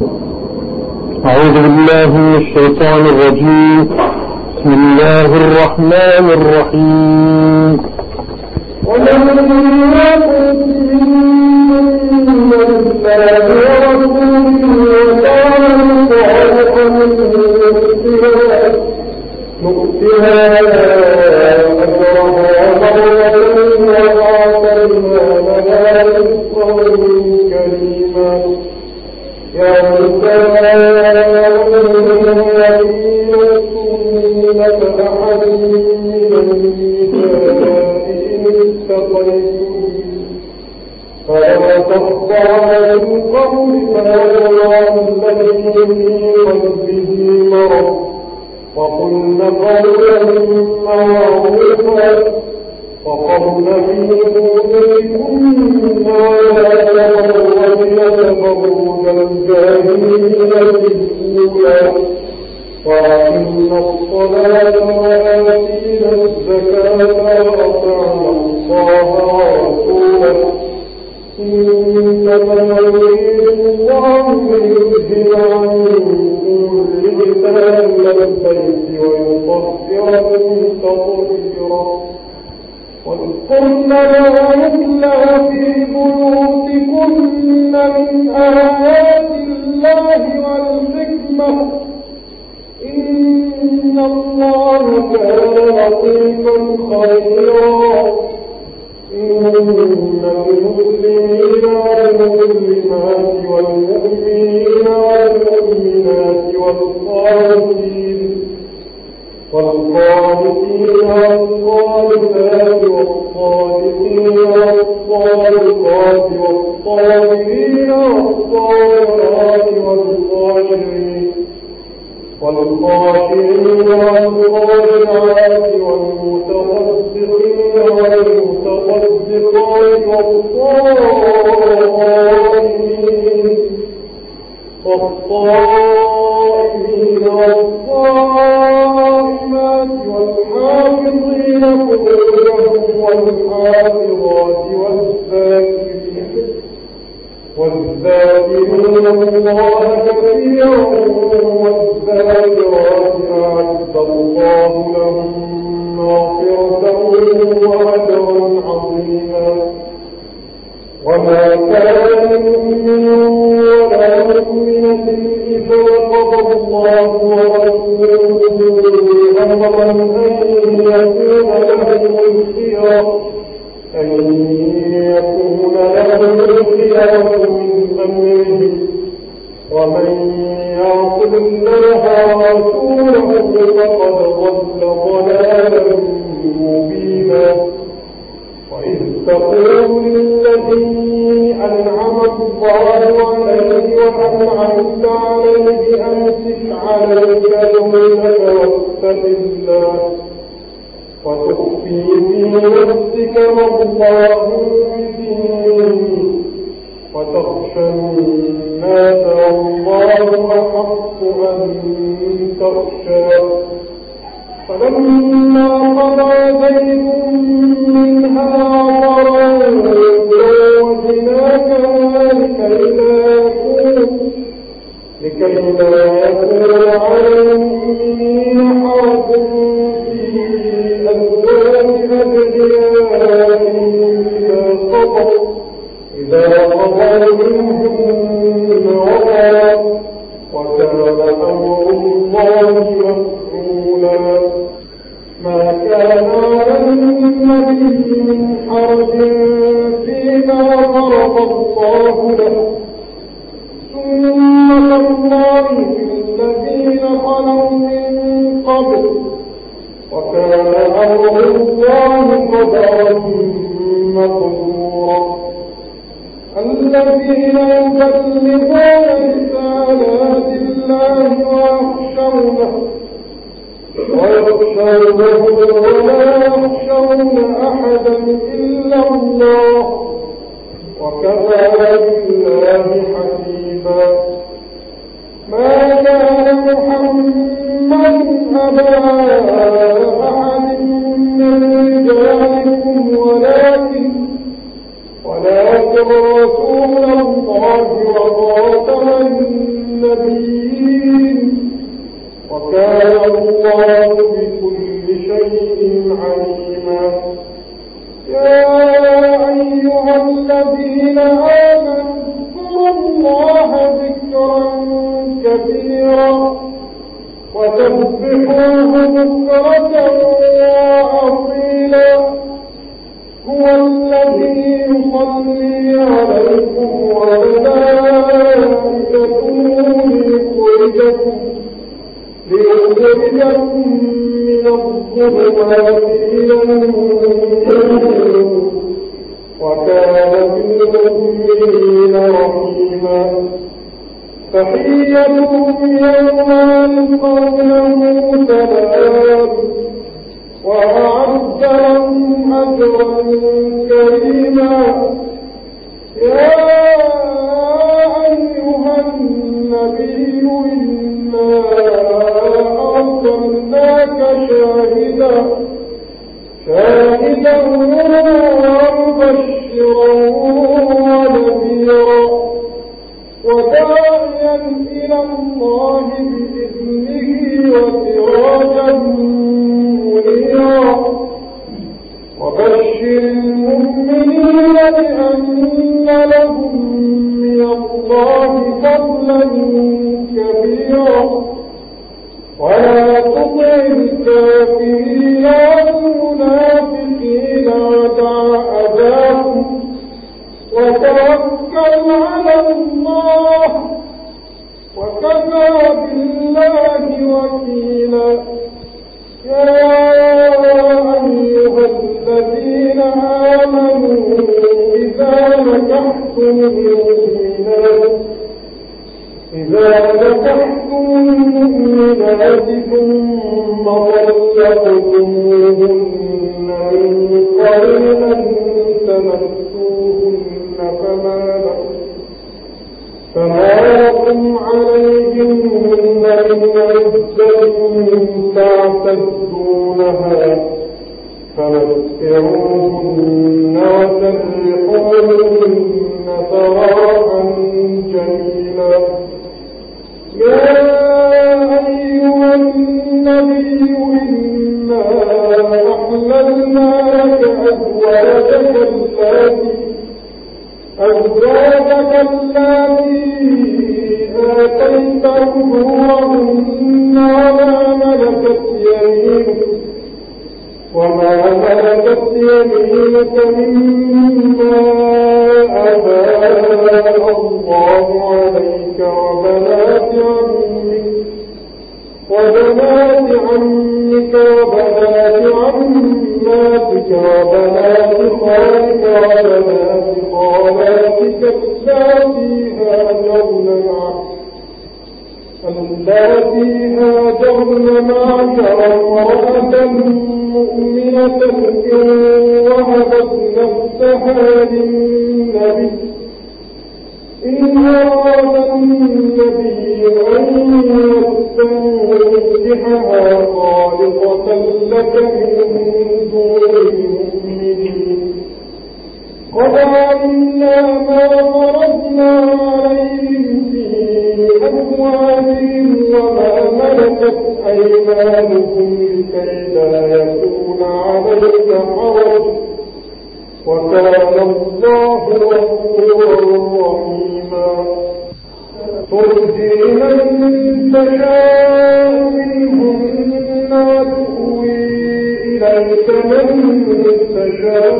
أعوذ بالله من الشيطان الرجيم. بسم الله الرحمن الرحيم. ومن يقل وقلن قولا معروفا وقرن في بيوتكن ولا تبرجن تبرج الجاهلية الأولى وأقمن الصلاة وآتينا الزكاة وأطعنا الله ورسوله إنما يريد الله ليذهب عنكم الرجس أهل البيت ويطهركم تطهيرا واذكرن ما يتلى في بيوتكن من آيات الله والحكمة إن الله كان لطيفا خبيرا إن المسلمين والمسلمات والمؤمنين والمؤمنات والقانتين والقانتات والصادقين والصادقات والصابرين والصابرات والصابرين والخاشعين والخاشعات والمتصدقين والمتصدقات والصائمين والصائمات والحافظين فروجهم والحافظات والذاكرين الله كثيرا والذاكرات أعد الله لهم مغفرة وأجرا عظيما وما كان مؤمن ولا مؤمنة إذا قضى الله ورسوله أمرا أن يكون لهم الخيرة من أمره ومن يعص الله ورسوله فقد ضل ضلالا مبينا وإذ تقول للذي أنعم الله عليه وأنعمت عليه أمسك عليك زوجك واتق الله وتخفي في نفسك ما الله مبديه وتخشى الناس والله أحق أن تخشاه فلما قضى زيد منها وطرا زوجناكها لكي لا يكون على المؤمنين حرج في أزواج أدعيائهم إذا قضوا منهن وطرا وكان أمر الله مفعولا ما كان على النبي من حرج فيما فرض الله له سنة الله في الذين خلوا من قبل وكان أمر الله قدرا مقدورا الذين يبلغون رسالات الله ويخشونه ولا يخشون أحدا إلا الله وكفى بالله حسيبا ما كان محمد أبا أحد من رجالكم ولكن رسول الله الله وخاتم النبيين، وكان الله بكل شيء عليما. يا أيها الذين آمنوا اذكروا الله ذكرا كثيرا وسبحوه بكرة وأصيلا. هو الذي يصلي عليكم وملائكته ليخرجكم من الظلمات إلى النور، وكان بالمؤمنين رحيما. تحيتهم يوم يلقونه سلام، وأعد لهم أجرا كريما. يا أيها النبي إنا أرسلناك شاهدا ومبشرا ونذيرا وداعيا إلى الله بإذنه وسراجا منيرا. وبشر المؤمنين بأن لهم من الله فضلا كبيرا. ولا تطع الكافرين والمنافقين ودع أذاهم وتوكل على الله، وكفى بالله وكيلا. يا أيها الذين آمنوا إذا نكحتم المؤمنات ثم طلقتموهن من قبل أن تمسوهن فما لكم عليهن من عدة تعتدونها، فمتعوهن وسرحوهن سراحا جميلا. يا أيها النبي إنا أحللنا لك أزواجك التي آتيت أجورهن وما ملكت يمينك مما أفاء الله عليك، وبنات عمك وبنات عماتك وبنات خالك وبنات خالاتك اللاتي هاجرن معك، وامرأة مؤمنة إن وهبت نفسها للنبي إن أراد النبي أن يستنكحها خالصة لك من دون المؤمنين. قد علمنا ما فرضنا عليهم في أموالهم وما ملكت أيمانهم لكي لا يكون عليك حرج، وكان الله غفورا رحيما. ترجي من تشاء منهن وتؤوي إليك من تشاء،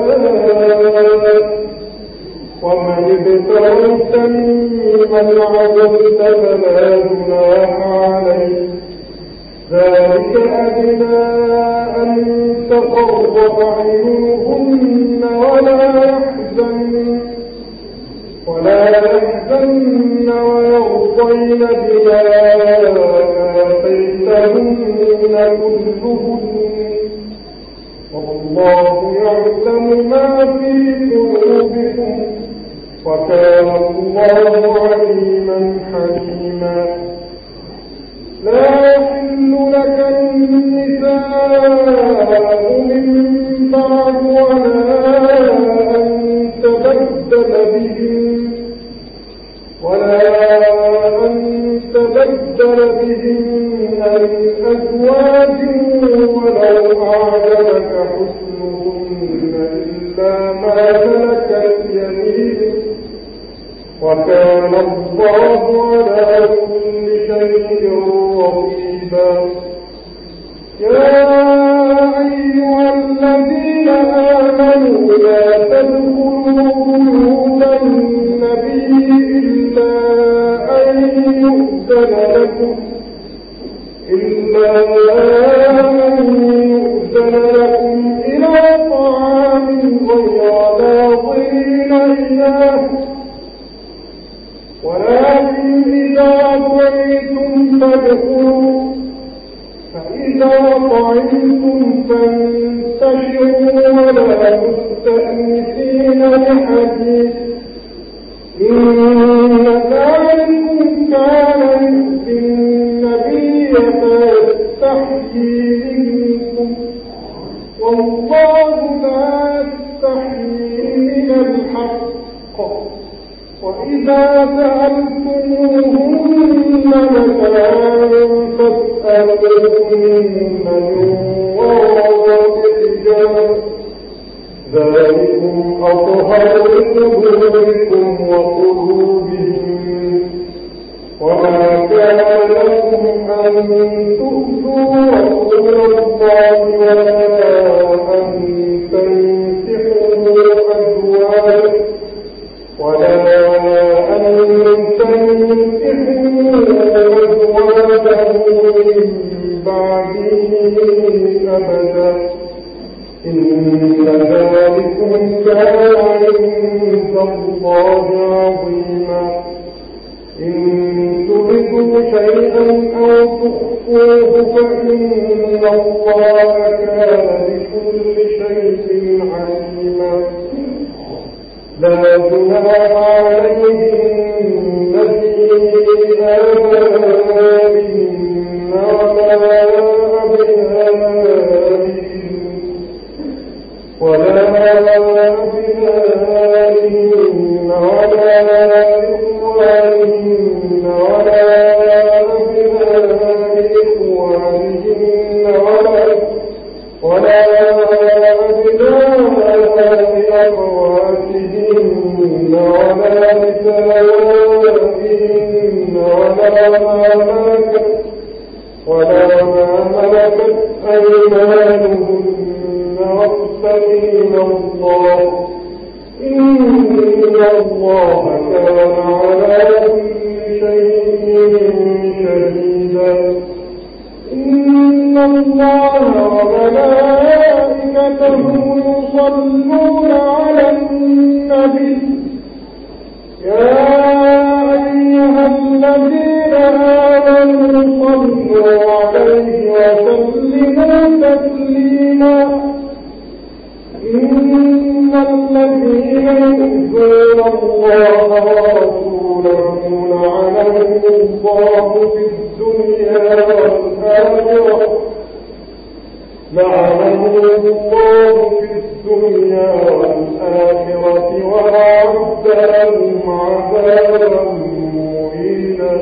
ومن ابتغيت ممن عزلت فلا جناح عليك، ذلك أدنى أن تقر أعينهن ولا يحزن ويرضين بما آتيتهن كلهن، والله يعلم ما في قلوبكم، وكان الله عليما حكيما. لا يحل لك النساء من بعد ولا أن تبدل بهن، ولا أن تبدل بهن من أزواج ولو أعجبك حسنهن إلا ما ملكت يمينك وكان الله على كل شيء رقيبا. يا أيها الذين آمنوا لا تدخلوا بيوت النبي إلا أن يؤذن لكم إلى طعام غير ناظرين إناه ولكن إذا طعمتم فادخلوا فإذا طعمتم فانتشروا ولا مستأنسين لحديث إن ذلكم كان يؤذي النبي فيستحيي منكم والله لا يستحيي من الحق. وإذا سألتموهن متاعا فاسألوهن من وراء حجاب ذلكم أطهر لقلوبكم وقلوبهم. وما كان لكم أن تؤذوا رسول الله ولا أن تنكحوا أزواجه من بعده أبدا إن ذلكم كان عند الله عظيما. إن تبدوا شيئا أو تخفوه فإن الله كان بكل شيء عليما. لا جناح عليهن في آبائهن ولا أبنائهن ولا إخوانهن ولا أبناء إخوانهن ولا أخواتهن ولا نسائهن ولا ما ملكت أيمانهن واتقين الله إن الله كان على كل شيء شهيدا. إن الله وملائكته يصلون على النبي يا أيها الذين آمنوا صلوا عليه وسلموا تسليما. إن الذين يؤذون الله ورسوله لعنهم الله في الدنيا والآخرة وأعد لهم عذابا مهينا.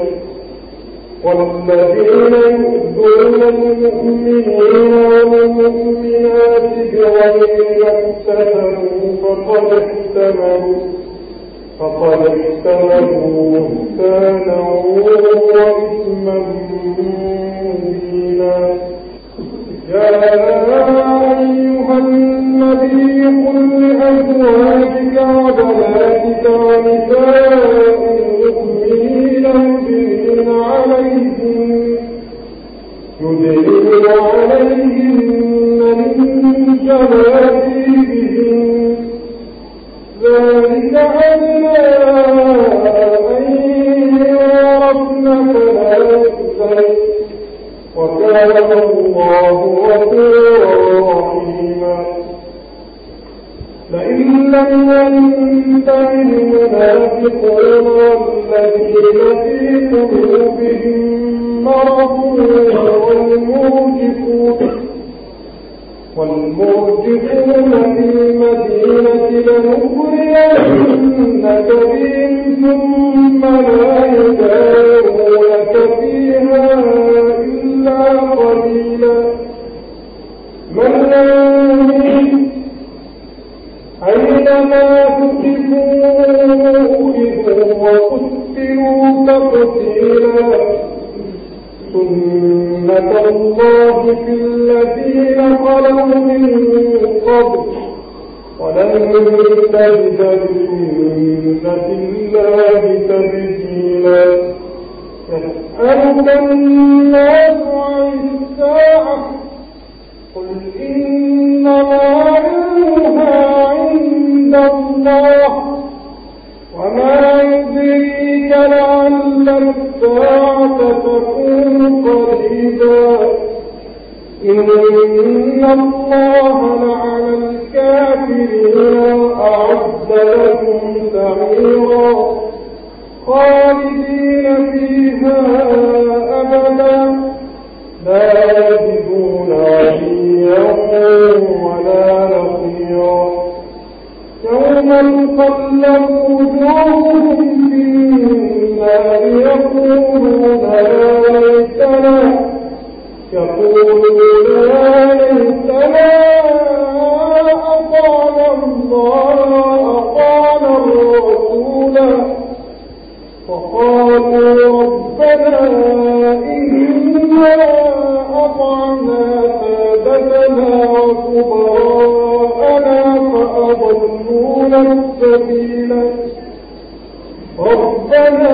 والذين يؤذون المؤمنين والمؤمنات بغير ما اكتسبوا فقد احتملوا بهتانا وإثما مبينا. يا أيها النبي قل لأزواجك وبناتك ونساء المؤمنين يدنين عليهن من جلابيبهن ذلك أدنى أن يعرفن فلا يؤذين وكان الله غفورا رحيما. لئن لم ينته المنافقون والذين في قلوبهم مرض والمرجفون في المدينة لنغرينك بهم ثم تجد لسنة الله تبديلا يسألك الناس عن الساعة قل إنما علمها عند الله وما يدريك لعل الساعة تكون قريبا إن الله لعن الكافرين وأعد لهم سعيرا خالدين فيها أبدا لا يجدون وليا ولا نصيرا يوم تقلب وجوههم في النار يقولون يا ليتنا أطعنا الله أطعنا الرسول فقالوا ربنا إنا أطعنا سادتنا وكبراءنا فأضلونا السبيل ربنا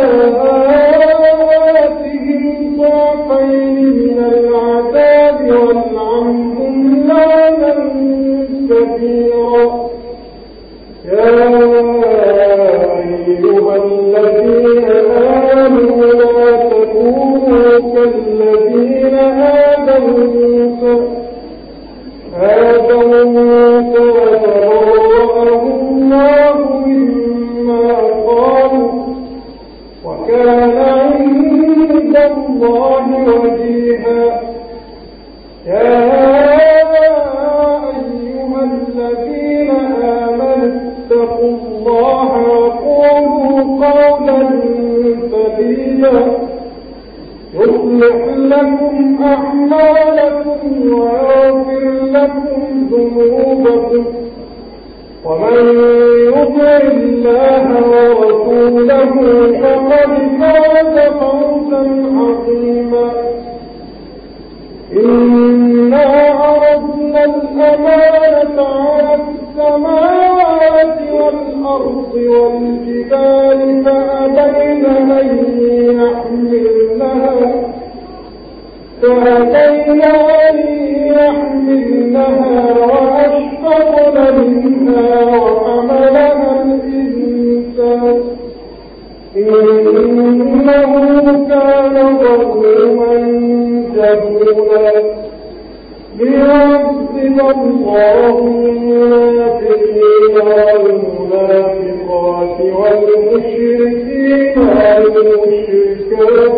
آتهم ضعفين من العذاب والعنهم لعنا كبيرا يا أيها الذين آمنوا لا تكونوا كالذين آذوا موسى وبرأه الله مما قالوا وكان عند الله وجيها يا أيها الذين آمنوا اتقوا الله وقولوا قولا سديدا يصلح لكم أعمالكم ويغفر لكم ذنوبكم ومن يطع الله ورسوله فقد فاز فوزا عظيما إنا عرضنا الأمانة على السماوات والأرض والجبال فأبين أن يحملنها وأشفقن منها وحملها الإنسان إنه كان ظلوما جهولا ليعذب الله المنافقين والمنافقات والمشركين والمشركات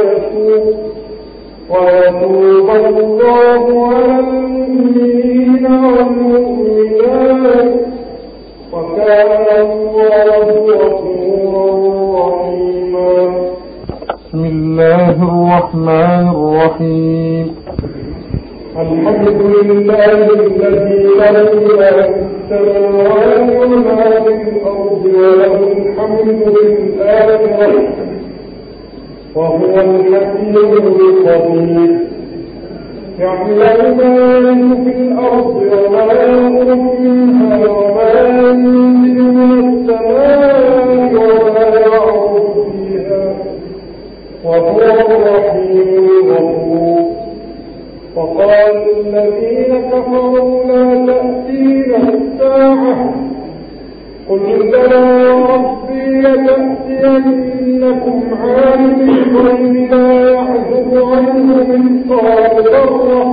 ويتوب الله على المؤمنين والمؤمنات وكان الله غفورا رحيما بسم الله الرحمن الرحيم الحمد لله الذي له ما في السماوات وما في الأرض وله الحمد للآخرة وهو الحكيم الخبير يعلم ما يلج في الأرض وما يخرج منها وما ينزل من السماء وما يعرج فيها وهو الرحيم الغفور وقال الذين كفروا لا تأتينا الساعة قل بلى ربي لتأتينكم عالم الغيب لا يعزب عنه مثقال ذرة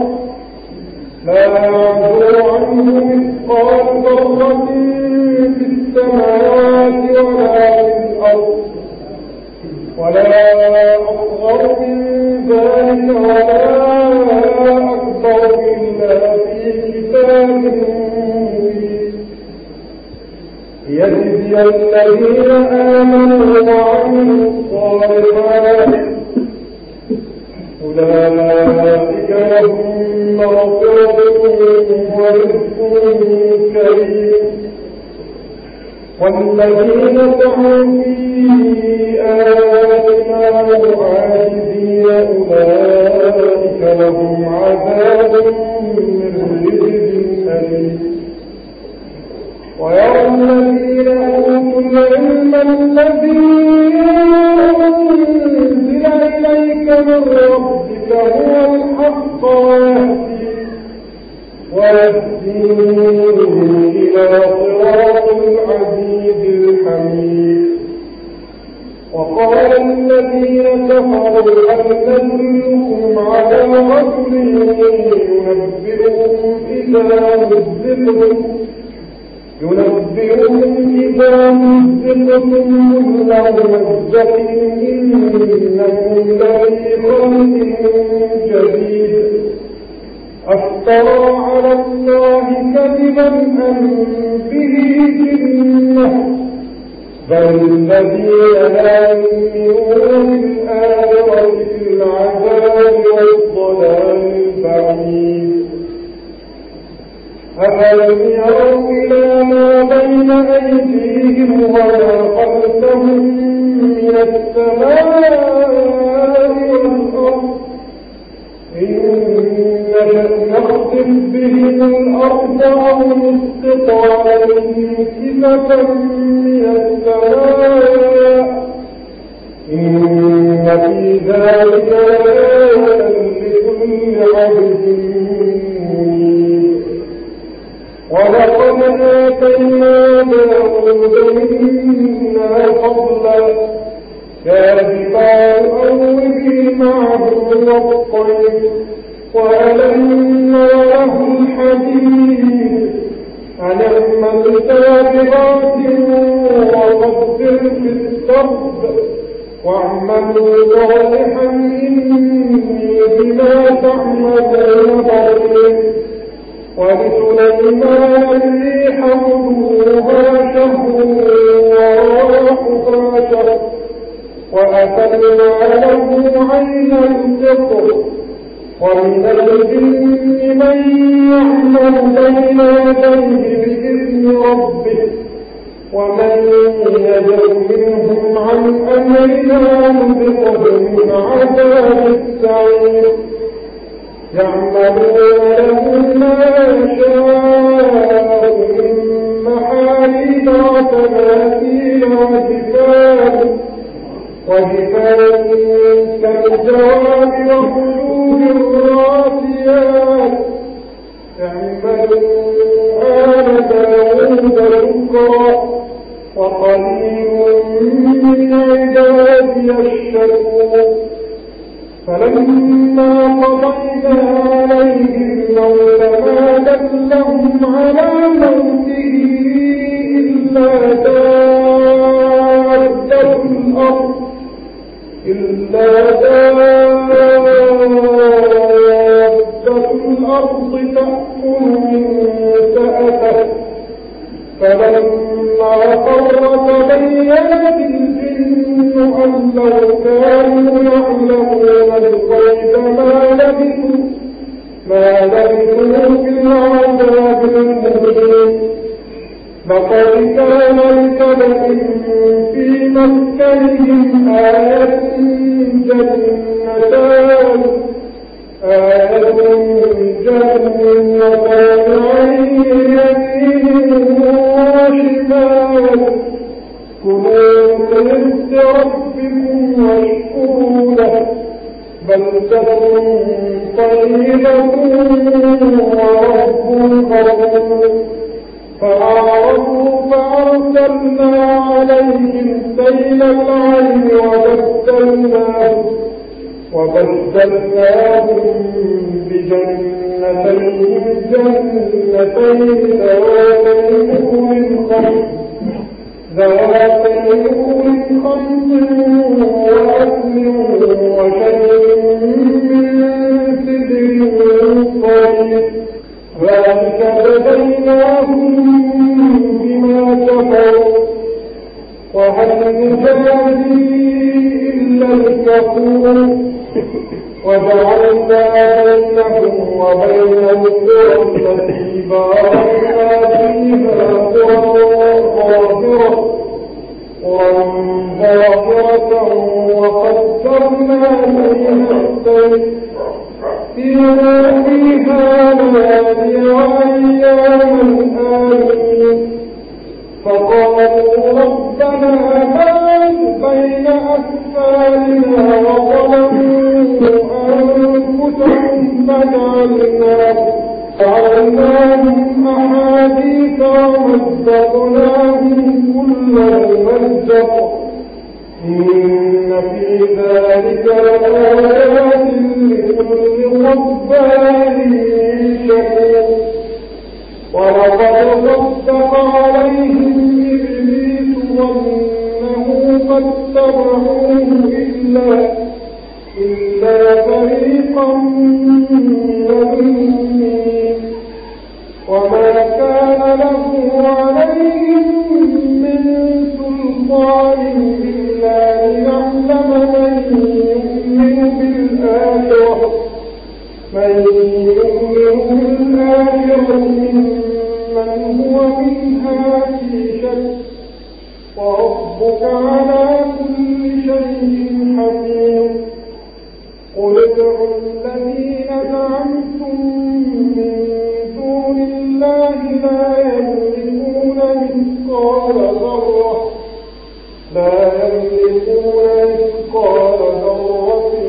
في السماوات ولا في الأرض ولا أصغر من ذلك ولا أكبر إلا في كتاب مبين ليجزي الذين آمنوا وعملوا الصالحات أولئك لهم مغفرة ورزق كريم والذين سعوا في آياتنا معاجزين أولئك لهم عذاب من رجز أليم ويرى الذين أوتوا العلم الذي أنزل إليك من ربك هو الحق ويهدي إلى صراط العزيز الحميد. وقال الذين كفروا هل ندلكم على رجل ينبئكم إذا مزقتم كل ممزق إنكم لفي خلق جديد أفترى على الله كذبا أم به جنة بل الذين لا يؤمنون بالآخرة في العذاب والضلال البعيد. أفلم يروا إلى ما بين أيديهم وما خلفهم من السماء والأرض إن نخسف بهم الأرض أو نسقط عليهم كسفا من السماء إن في ذلك لآية لكل عبد منيب. ولقد آتينا داود منا فضلا كاذبا أوبه معه والطير وألنا له الحديد أن اعمل سابغات وقدر في السرد واعملوا صالحا إني بما تعملون بصير. ولسليمان الريح غدوها شهر ورواحها شهر وأسلنا له عين القطر. ومن الجن من يعمل بين يديه بإذن ربه ومن يزغ منهم عن أمرنا نذقه من عذاب السعير. يعملون له ما يشاء من محاريب وتماثيل وجفان كالجواب وقلوب الراسيات. اعملوا آل داود شكرا وقليل من عبادي الشكور. فلما قضينا عليه الموت ما دلهم على موته إلا دابة الأرض تأكل من سأته. فلما قر تبينت الجن أن لو كانوا يعلمون الغيب ما لبثوا في العذاب المهين. لقد كان لسبب في مسكنهم آية جنتان عن يمين وشمال كلوا من رزق ربكم واشكروا له بلدة طيبة ورب غفور. فأعرضوا فأرسلنا عليهم سيل العرم وبدلناهم بجنتين ذواتي أكل خمس وأكل وشيء من سدر قليل. ذلك جزيناهم بما كفروا وهل نجازي إلا الكفور. وجعلنا بينهم وبين القرى التي باركنا فيها قرى ظاهرة وقدرنا بين السير سيروا فيها ليالي وأياما آمنين. والبقر إن في ذلك لآيات لكل صبار شكور ولقد صدق عليهم إبليس ظنه فاتبعوه إلا فريقا منهم وما كان له عليهم من سلطان إلا ليعلم من يؤمن بالآخرة ممن هو منها في شك وربك على كل شيء حكيم قل ادعوا الذين زعمتم من دون الله لا يملكون مثقال ذرة في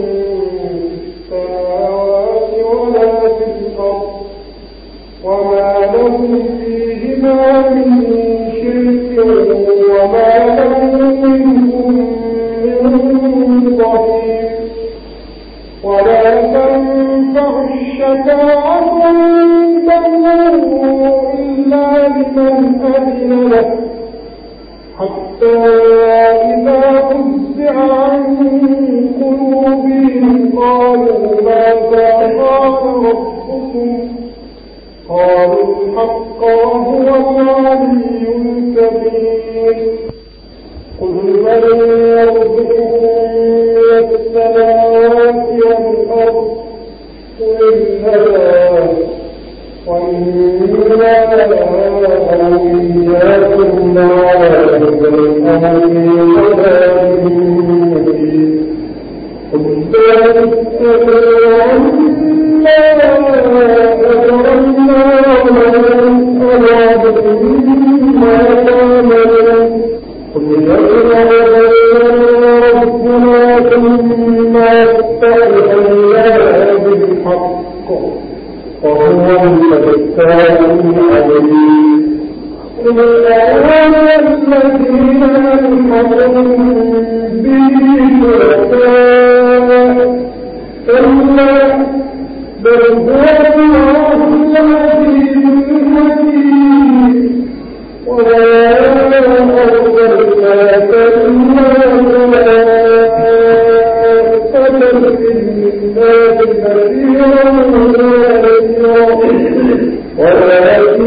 السماوات ولا في الأرض وما لهم فيهما من شرك وما له منهم من ظهير ولا تنفع الشفاعة عنده إلا لمن أذن له حتى إذا فزع عن قلوبهم قالوا ماذا قال ربكم قالوا الحق وهو العلي الكبير قل من يرزقكم من السماوات والأرض قل الله وإنا أو إياكم لعلى هدى أو في ضلال مبين قل لا تتبعوا عما أجرمنا ولا مما تعملون قل يجعل ربنا ثم يفتحنا بالحق وهو الفتاح العليم قل أرأيت الذين ألحقوا به شركاء كلا بل هو الله العزيز الحكيم وما أرسلناك إلا كافة للناس بشيرا ولكن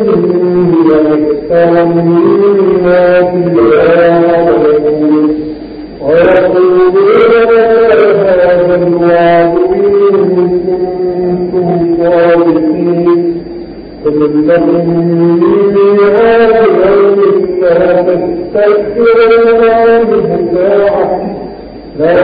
أكثر الناس لا يعلمون ويقولون هذا الوعد إن كنتم صادقين قل لكم ميعاد يوم لا تستأخرون عنه ساعة لا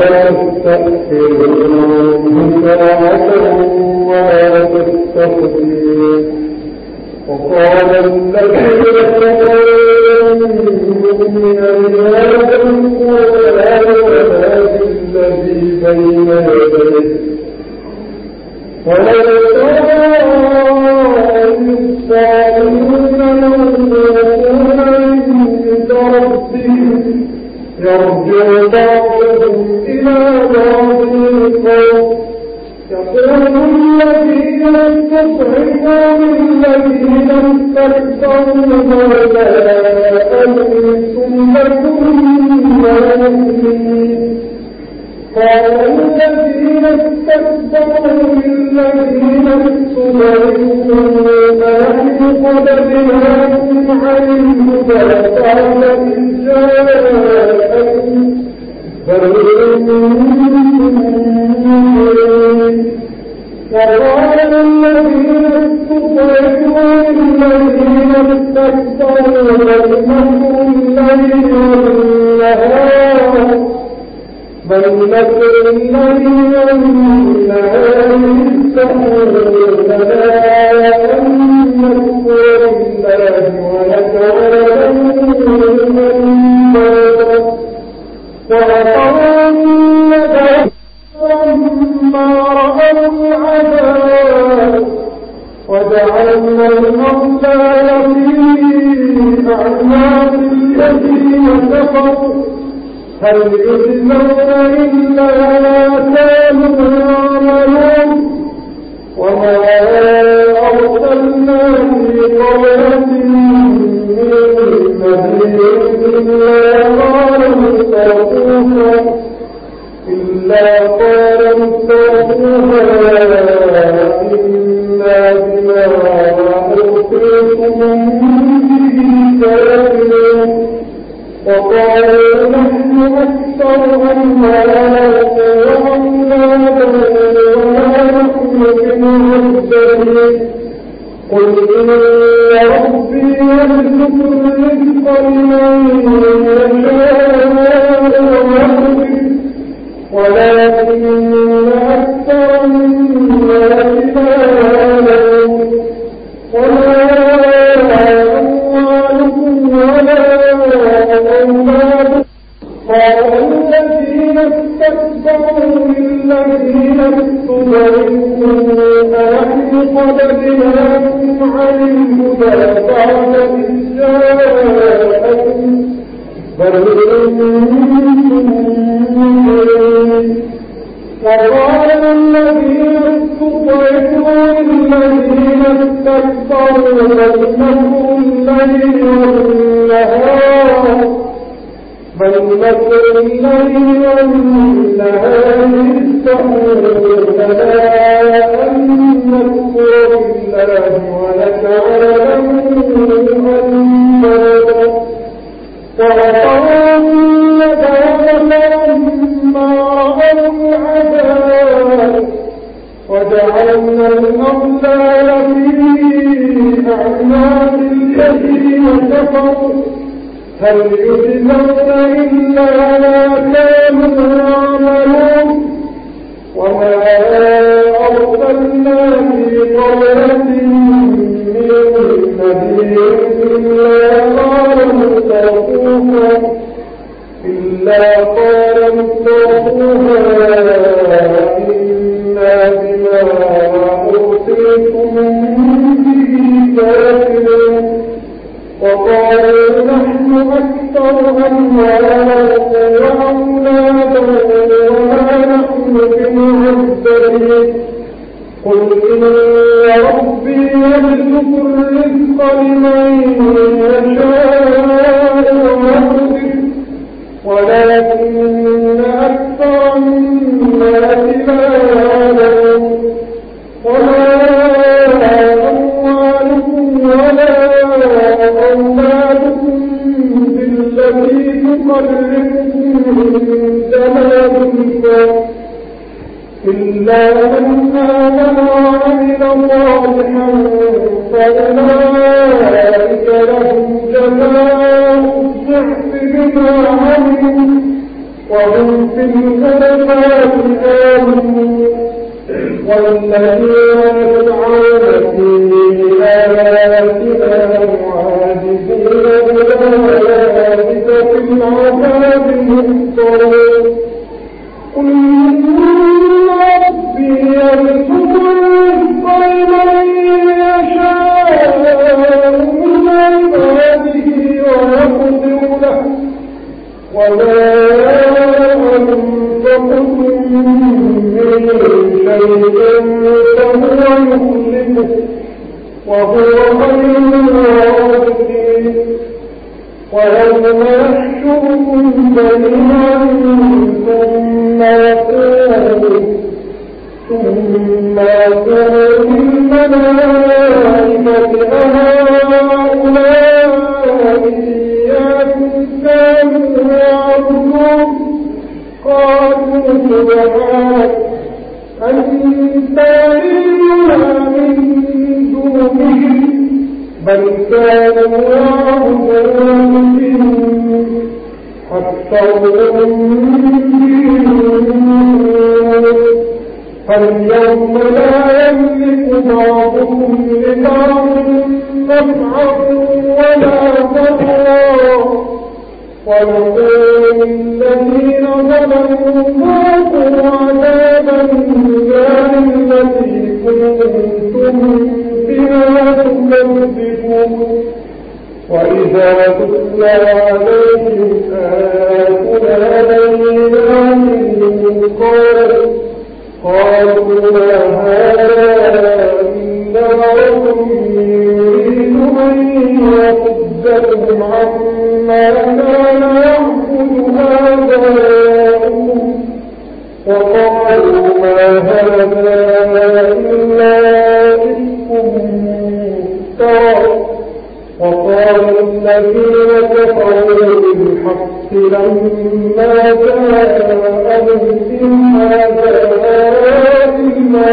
تستأخرون ساعة ولا تستقدمون وقال الذين كفروا من هذا القرآن وما بالذي بين يديه ولو ترى الظالمون موقوفون عند ربهم يرجع بعضهم إلى بعض القول يقول الذين استضعفوا للذين استكبروا لولا أنتم لكنا مؤمنين قال الذين استكبروا للذين استضعفوا أنحن قبلناكم عن الهدى قال إذ جاءكم بل وقال الذين استضعفوا للذين استكبروا لمكر الليل والنهار بل مكر الليل والنهار إذ تأمروننا أن نكفر بالله ونجعل له أندادا وأقروا الندى لما رأوا العذاب وجعلنا الأغلال في أعناق الذين كفروا كفروا هل يجزون إلا ما كانوا يعملون وما أرسلنا في قرية من نذير إلا قال مترفوها إنا بما أرسلتم به كافرون وقالوا نحن أكثر أموالا وأولادا وما نحن بمعذبين قل إن ربي يرزق الرزق لمن يشاء ويقدر ولكن أكثر الناس لا يعلمون وما أموالكم ولا أولادكم قال الذين استكبروا للذين استضعفوا أنحن صددناكم عن الهدى بعد إذ جاءكم بل وقال الذين استضعفوا للذين استكبروا بل مكر الليل والنهار بل مكر الليل والنهار إذ تأمروننا أن نكفر بالله ونجعل له أندادا ووقعوا الندامة لما رأوا العذاب وجعلنا الأغلال في أعناق الذين كفروا هل يجزون إلا ما كانوا يعملون وما أرسلنا في قرية من نذير إلا قال مترفوها إنا بما أرسلتم به كافرون وقالوا نحن أكثر أموالا وأولادا وما نحن بمعذبين قل إن ربي يرزق الرزق لمن يشاء ويقدر ولكن أكثر الناس لا يعلمون وما أموالكم ولا أولادكم بالتي تقربكم عندنا زلفى إلا من آمن وعمل صالحا فأولئك لهم جزاء الضعف بما عملوا وهم في الغرفات آمنون والذين يسعون في آياتنا معاجزين أولئك في العذاب محضرون قل إن ربي يرزق الرزق لمن يشاء من عباده ويقدر له وما أنفقتم من شيء فهو يخلفه وهو خير الرازقين ويوم يحشركم جميعا ثم يقول للملائكة أهؤلاء إياكم كانوا يعبدون قالوا سبحانك أنت ولينا من دونهم بل كانوا يعبدون حتى فاليوم لا يملك بعضكم لبعض نفعا ولا ضرا ونقول للذين ظلموا ذوقوا عذاب النار التي كنتم بها تكذبون وإذا تتلى عليهم آياتنا بينات قالوا ما هذا إلا رجل يريد أن يصدهم عما كان يعبد آباؤهم وقالوا ما هذا إلا إفك مفترى وقال الذين كفروا بالحق لما جاءهم إن هذا إلا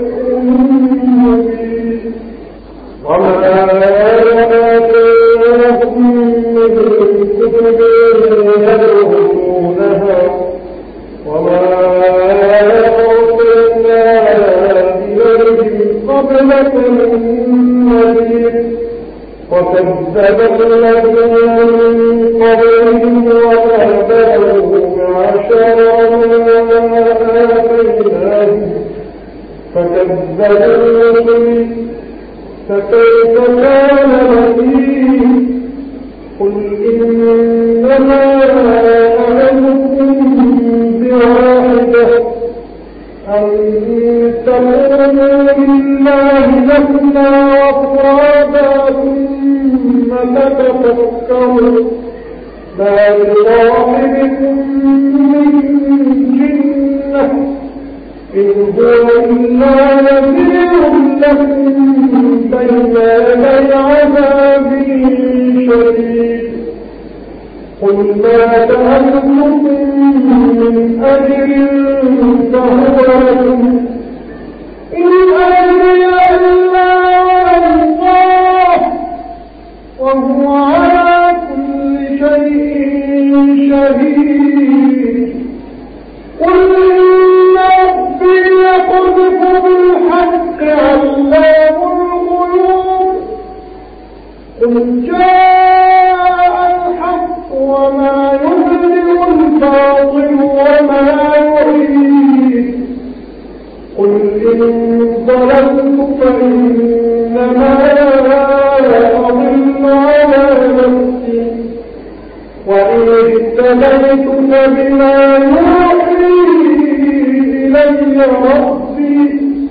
مبين وما آتاهم من كتب يدرسونها وما أرسلنا إليهم قبلك من نذير وكذب الذين من قبلهم وكذبوا بعشرا آتيناهم فكذبوا الرسل فكيف كان نكير قل إنما أعظكم بواحدة أن تقولوا لله مثنى وفرادا ثم تتفكروا ما بصاحبكم من جنة إن هو إلا نذير لكم بين يدي عذاب شديد قل ما سألتكم من أجر فهو لكم إن أجري إلا على الله وهو على كل شيء شهيد قل إن ربي يقذف بالحق علام الغيوب قل جاء الحق وما يبدئ الباطل وما يعيد قل إن ضللت فإنما أضل على نفسي وإن اهتديت فبما يوحي إلي ربي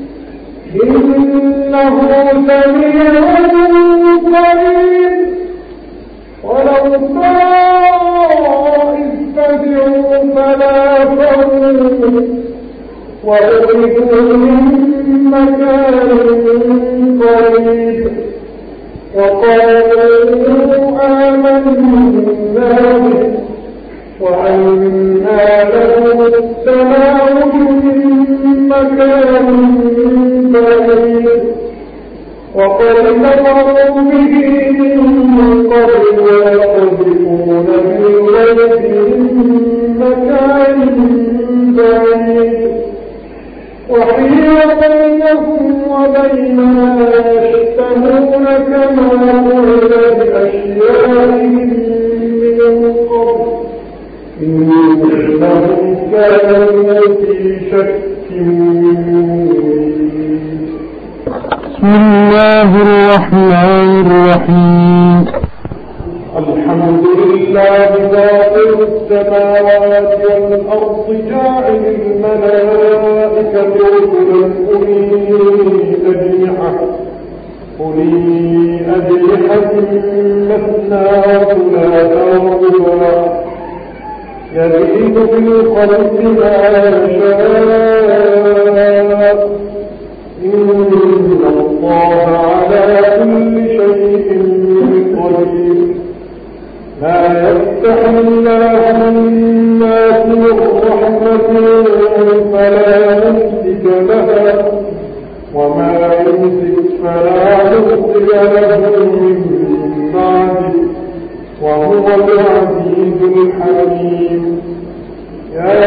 إنه سميع قريب ولو ترى إذ فزعوا فلا فوت وأخرجوا من مكان قريب وقالوا آمنا به وأنا لهم السماء من مكان بعيد وقد كفروا به من قبل ويقذفون بالغيب من مكان بعيد وحيل بينهم وبين ما يشتهون كما قيل بأشيائهم من قبل إنهم كانوا في شك بسم الله الرحمن الرحيم الحمد لله فاطر السماوات والأرض جاعل الملائكة رسلا أولي أجنحة مثنى وثلاث ورباع يزيد في الخلق ما يشاء إن الله على كل شيء قدير ما يفتح الله للناس من رحمة فلا يمسك لها وما يمسك فلا مرسل له من بعده وهو العزيز الحكيم يا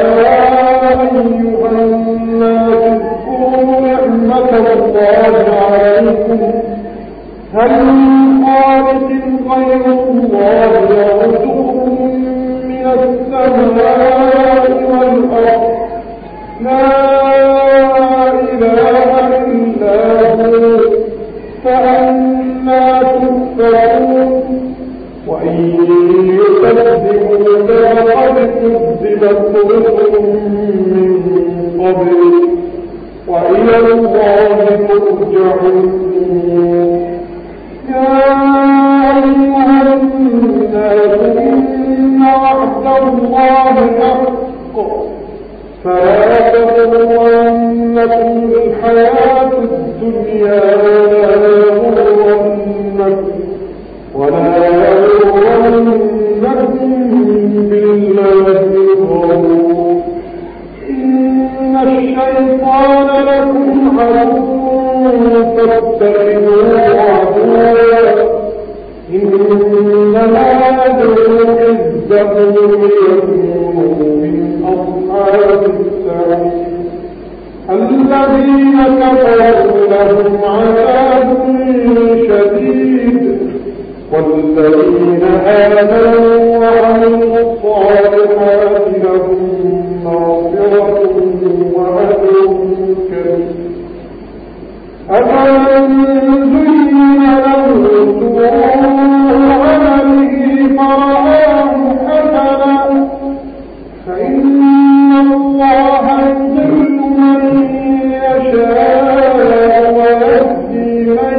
أيها الناس اذكروا نعمة الله عليكم هل من خالق غير الله يرزقكم من السماء والأرض لا إله إلا هو فأنى تؤفكون رسل من قبل وإلى الله ترجعون. يا أيها الناس إن وعد الله حق فلا تغرنكم الحياة الدنيا ولا يغرنكم بالله الغرور. إن الشيطان لكم عدو فاتخذوه عدوا إنما يدعو حزبه ليكونوا من أصحاب السعير. الذين كفروا لهم عذاب شديد والذين آمنوا وعملوا الصالحات لهم مغفرة وأجر كريم. أفمن زين له سوء عمله فرآه حسنا فإن الله يضل من يشاء ويهدي من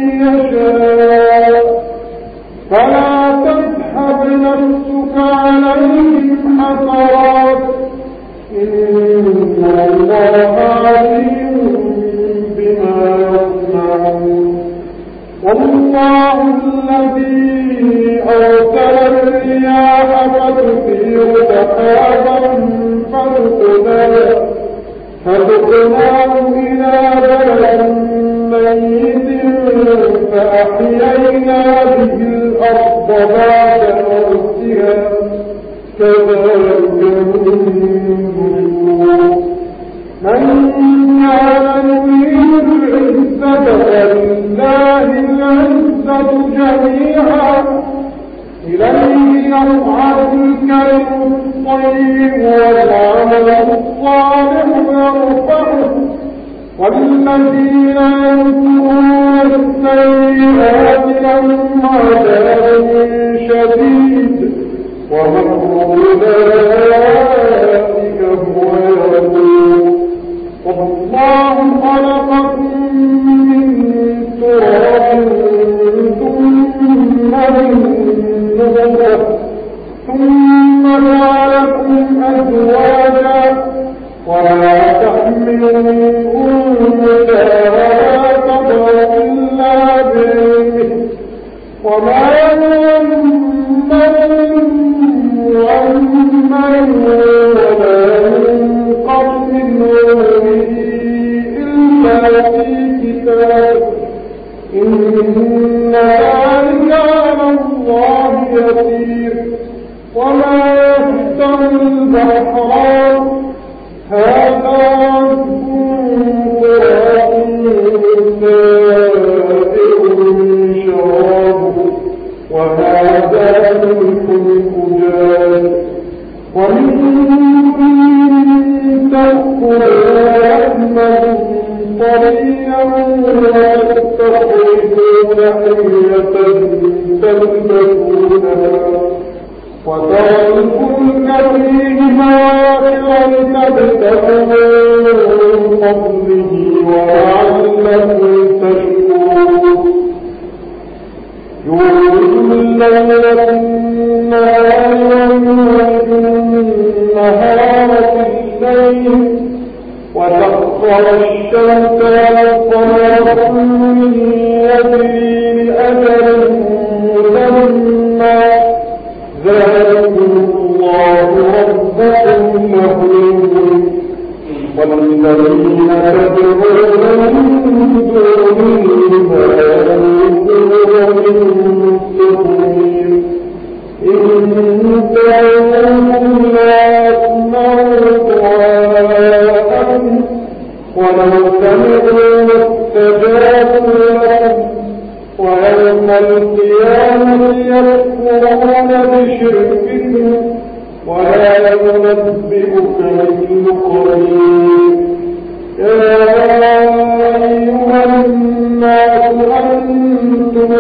يشاء فلا تذهب نفسك عليهم حسرات إن الله عليم بما يصنعون. والله الذي أرسل الرياح فتثير سحابا فسقناه إلى بلد ميت فأحيينا به الأرض بعد موتها كذلك النشور. من كان يريد العزة فلله العزة جميعا إليه يصعد الكلم الطيب والعمل الصالح يرفعه والذين يمكرون السيئات لهم عذاب شديد ومكر أولئك هو يرجو. والله خلقكم من تراب ثم من نطفة ثم جعلكم أزواجا ولا تحمل أنثى ولا تضع إلا بعلمه وما ينبغي ولا ينقص من عمره إلا في كتاب إن ذلك على الله يسير. وما يستوي البحران هذا عذب فرات سائغ شرابه وهذا ملح أجاج ومن تأكلوا لحما طريا وتستخرجون حية تلبسونها وترى الفلك فيه مواخر لتبتغوا من فضله ولعلكم تشكرون. يولج الليل في النهار ويولج النهار في الليل وسخر الشمس والقمر كل يجري لأجل مسمى ذلكم الله ربكم له الملك والذين تدعون من دونه ما يملكون من قطمير إن دعوهم لا يسمعوا دعاءهم ولو سمعوا استجابوا لهم ويوم القيامة يكفرون بشركهم ولا ينبئك مثل خبير. يا أيها الناس أنتم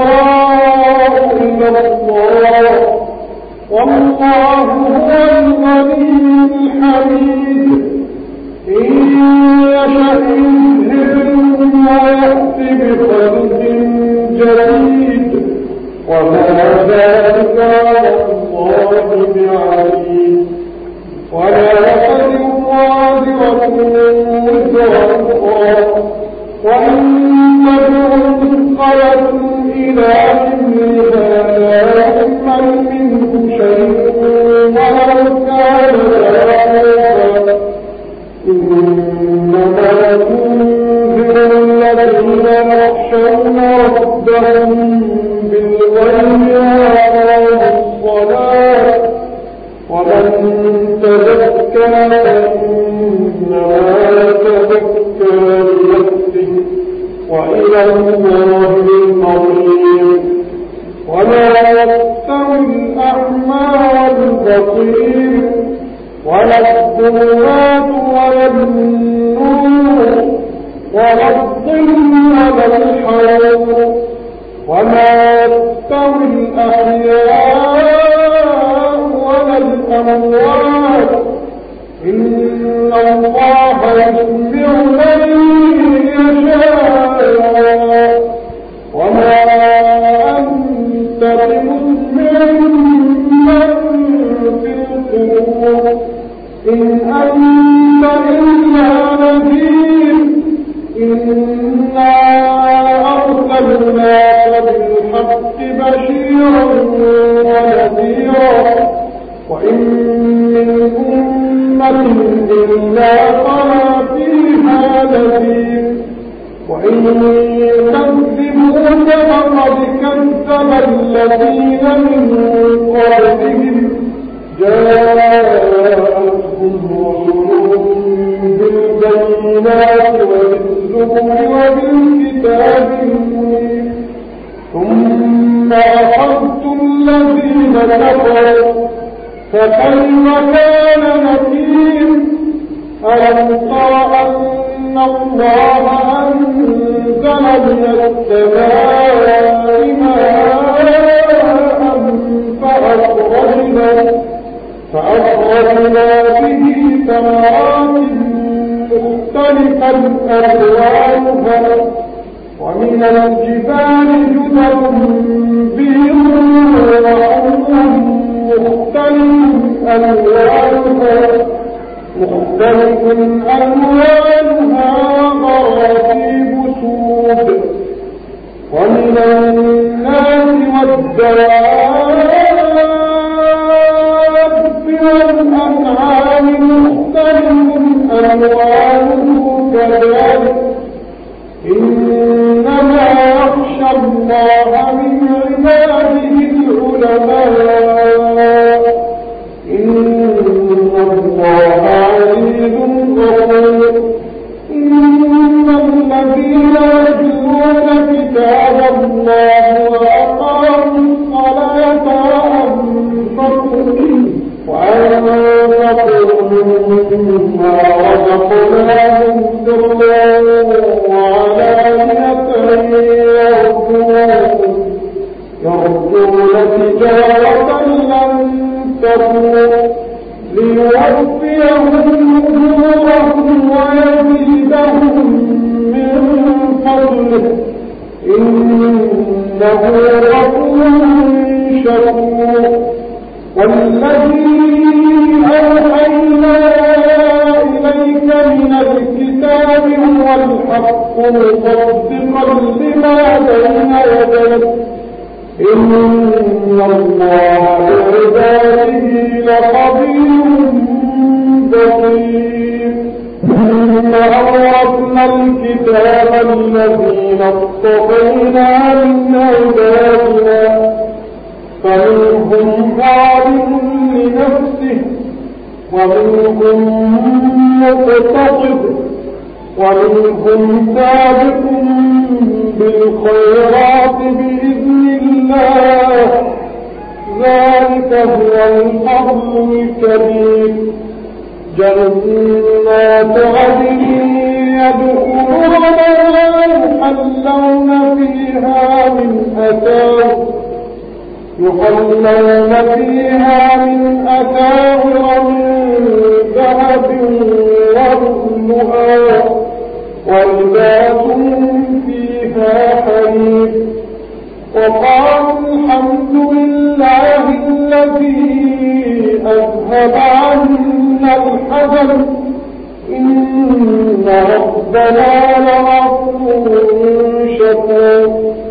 الفقراء إلى الله والله هو الغني الغني الحميد إن يشأ يذهبكم ويأت بخلق جديد وما ذلك على الله بعزيز ولا تزر وازرة وزر أخرى وإن تدع مثقلة إلى حملها لا يحمل منه شيء ولو كان ذا إنما تنذر الذين يخشون ربهم بالغيب وأقاموا الصلاة ومن تزكى فإنما يتزكى لنفسه وإلى الله المصير ولا يستوي الأعمى والبصير ولا الظلمات ولا النور ولا الظل ولا الحرور وما يستوي الأحياء ولا الأموات إن الله يسمع من يشاء وما أنت بمسمع من في القبور إن أنت إلا نذير إنا أرسلناك بالحق بشيرا ونذيرا وإن من أمة إلا خلا فيها نذير وإن يكذبوك فقد كذب الذين من قبلهم جاءتهم رسلهم بالبينات وبالزبر وبالكتاب المنير ثم أخذت الذين كفروا فكيف كان نكير ألم تر أن الله أنزل من السماء ماء فأخرجنا به ثمرات مختلفا ألوانها ومن الجبال جدد بيض وحمر مختلف ألوانها وغرابيب سود ومن الناس والدواب والأنعام مختلف ألوانه كذلك إنما يخشى الله من عباده العلماء إن الله عزيز غفور إن الذين يتلون كتاب الله وأقاموا الصلاة وأنفقوا مما رزقناهم سرا وعلانية يرجون تجارة لن تبور ليوفيهم أجورهم ويزيدهم من فضله إنه غفور شكور والذي أوحينا إليك من الكتاب هو الحق مصدقا لما بين يديه إن الله بعباده لخبير بصير ثم أورثنا الكتاب الذين اصطفينا من عبادنا فمنهم ظالم لنفسه ومنهم مقتصد ومنهم سابق بالخيرات بإذن الله ذلك هو الفضل الكبير جنات عدن يدخلونها يحلون فيها من أساور من فاذهب عنا الحزن إن ربنا لغفور شكور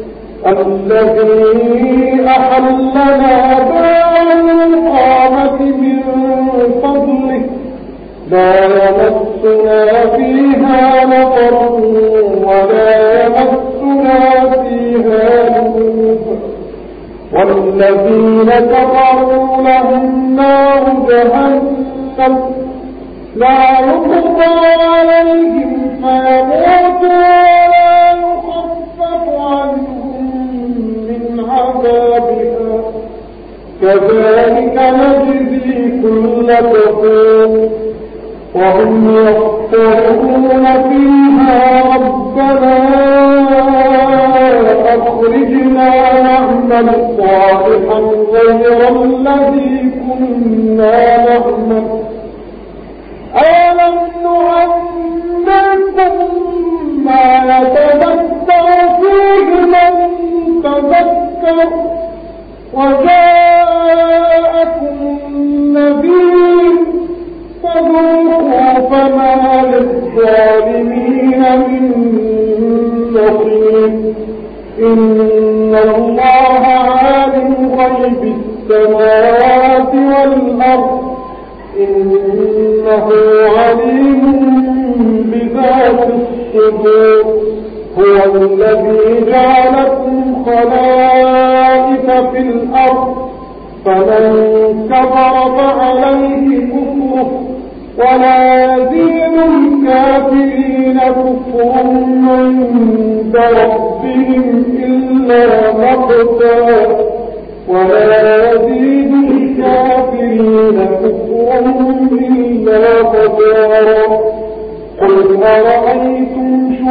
الذي أحلنا دار الإقامة من فضله لا يمسنا فيها نصب ولا يمسنا فيها لغوب والذين كفروا لهم نار جهنم لا يقضى عليهم فيموتوا ولا يخفف عنهم من عذابها كذلك نجزي كل كفور وهم يخطئون فيها ربنا أخرجنا نعمل صالحا غير الذي كنا نعمل ألم نعمركم ما يتذكر فيه من تذكر وجاءكم النذير فذوقوا فما للظالمين من نصير إن الله عالم غيب السماوات والأرض إنه عليم بذات الصدور هو الذي جعلكم خلائف في الأرض فمن كفر فعليه كفره ولا يزيد الكافرين كفرهم عند ربهم إلا مقتا ولا يزيد الكافرين كفرهم إلا خسارا قل أرأيتم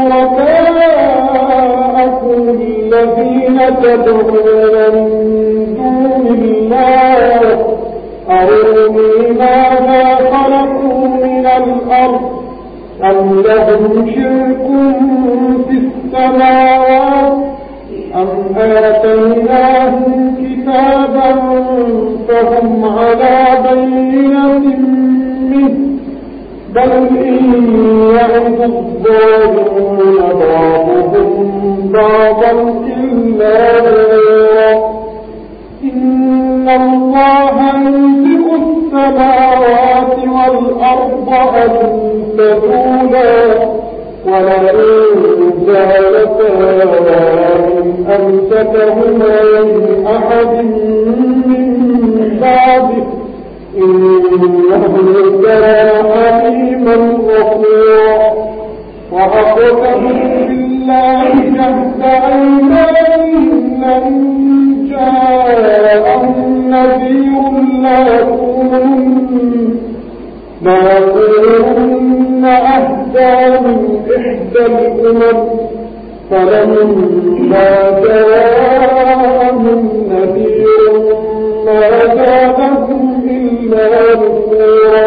شركاءكم الذين تدعون من دون الله أروني ماذا خلقوا من الأرض أم لهم شرك في السماوات أم آتيناهم كتابا فهم على بينة منه بل إن يعد الظالمون بعضهم بعضا إلا غيرا إن الله يمسك السماوات والأرض أن تزولا ولئن زالتا إن أمسكهما من أحد من بعده إنه كان حليما غفورا وأقسموا بالله جهد أيمانهم لئن جاءهم نذير ليكونن أهدى من إحدى الأمم فلما جاءهم نذير ما زادهم إلا نفورا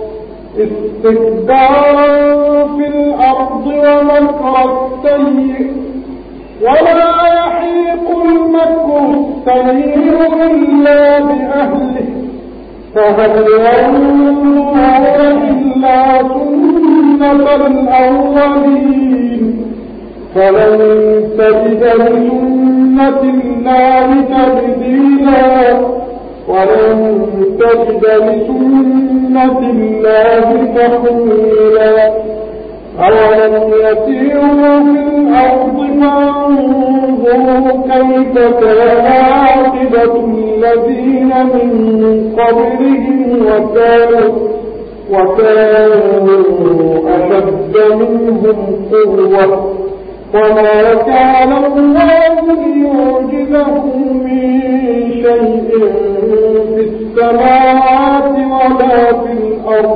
استكبارا في الأرض ومكر السيء ولا يحيق المكر السيء إلا بأهله فهل ينظرون إلا سنة الأولين فلن تجد لسنة الله تبديلا ولن تجد لسنة الله تحويلا أولم يسيروا في الأرض فانظروا كيف كان عاقبة الذين من قبلهم وكانوا أشد منهم قوة وما كان الله ليعجزه من شيء في السماوات ولا في الأرض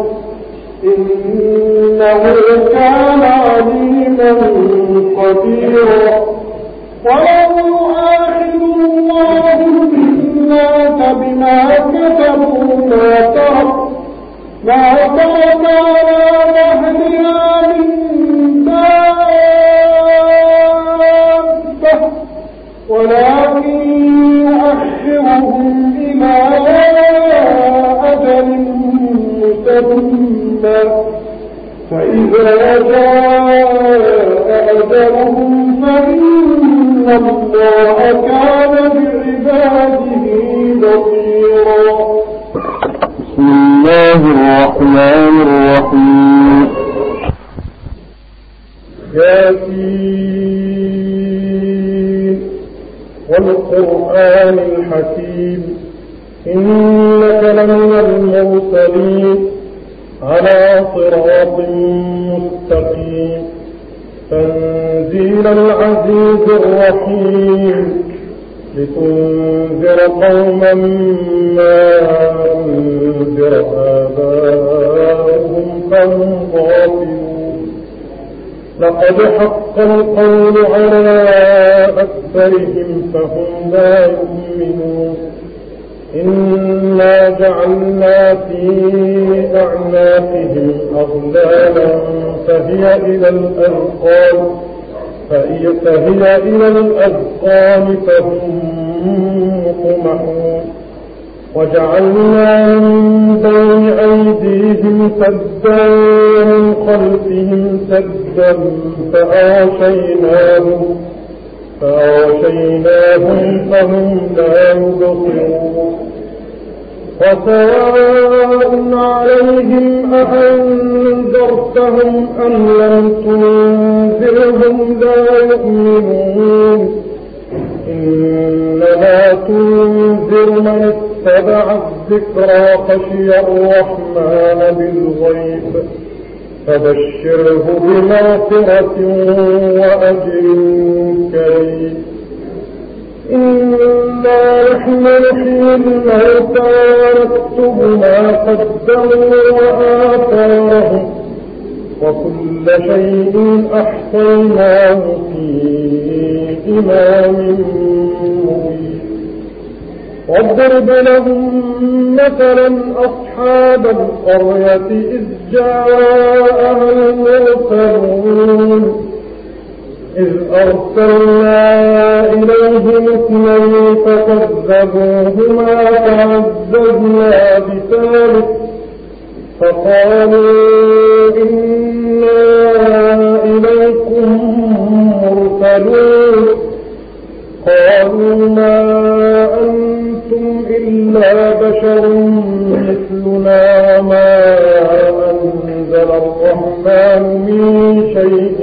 إنه كان عليما قديرا ولو يؤاخذ الله الناس بما كسبوا ما ترك على ظهرها من دابة ولكن يؤخرهم إلى أجل لدنا فإذا جاء أجلهم فإن الله كان بعباده بصيرا. بسم الله الرحمن الرحيم. ياسين والقرآن الحكيم إنك لمن المرسلين على صراط مستقيم تنزيل العزيز الرحيم لتنذر قوما ما أنذر آباؤهم فهم غافلون لقد حق القول على أكثرهم فهم لا يؤمنون إنا جعلنا في أعناقهم أغلالا فهي إلى الأذقان فهم مقمحون وجعلنا من بين أيديهم سدا ومن خلفهم سدا فأغشيناهم فهم لا يبصرون وسواء عليهم أأنذرتهم أم لم تنذرهم لا يؤمنون إنما تنذر من اتبع الذكرى خشي الرحمن بالغيب فبشره بمغفرة وأجر كريم. إنا نحن نحيي الموتى ونكتب ما قدموا وآثارهم وكل شيء أحصيناه في إمام مبين. واضرب لهم مثلا أصحاب القرية إذ جاءها المرسلون إذ أرسلنا إليهم اثنين فكذبوهما فعززنا بثالث فقالوا إنا إليكم مرسلون قالوا ما أنتم إلا بشر مثلنا وما أنزل الرحمن من شيء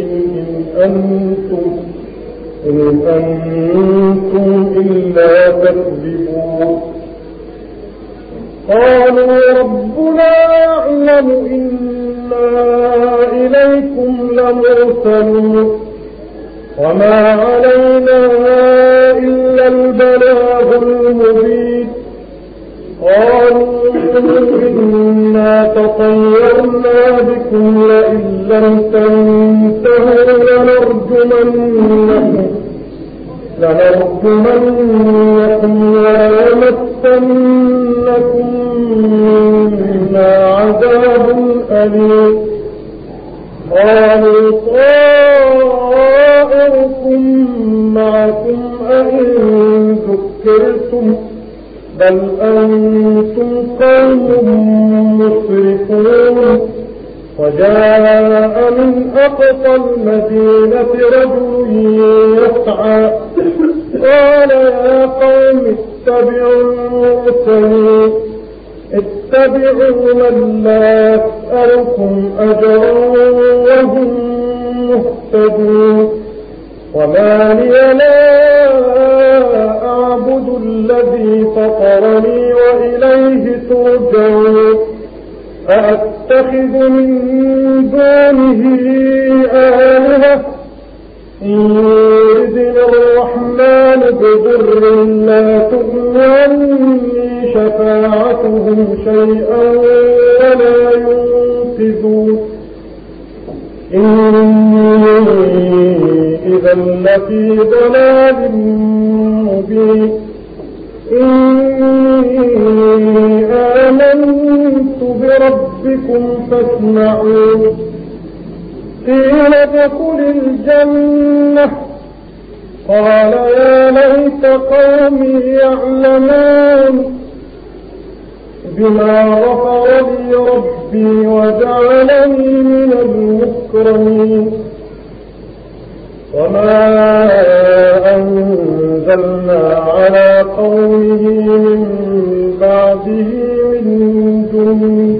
إن أنتم إلا تكذبون. قالوا ربنا يعلم إنا إليكم لمرسلون وما علينا إلا البلاغ المبين. قالوا إنا تطيرنا بكم لئن لم تنتهوا لنرجمنكم وليمسنكم منا عذاب أليم. قالوا طائركم معكم أئن ذكرتم بل أنتم قوم مسرفون. وجاء من أقصى المدينة رجل يسعى قال يا قوم اتبعوا من لا يسألكم أجرا وهم مهتدون. وما لي لا أعبد الذي فطرني وإليه ترجعون. أأتخذ من دونه آلهة إن يردني الرحمن بضر لا تغن عني شفاعتهم شيئا ولا ينقذون. إني إذا لفي ضلال مبين. إني آمنت بربكم فاسمعون. قيل ادخل الجنة قال يا ليت قومي يعلمون. بما غفر لي ربي وجعلني من المكرمين وما أنزلنا على قومه من بعده من جند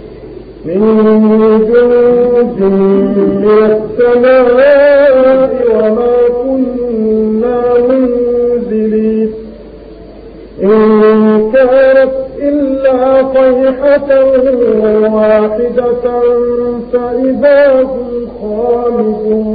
من السماء وما كنا منزلين إن كانت إلا صيحة واحدة فإذا هم خامدون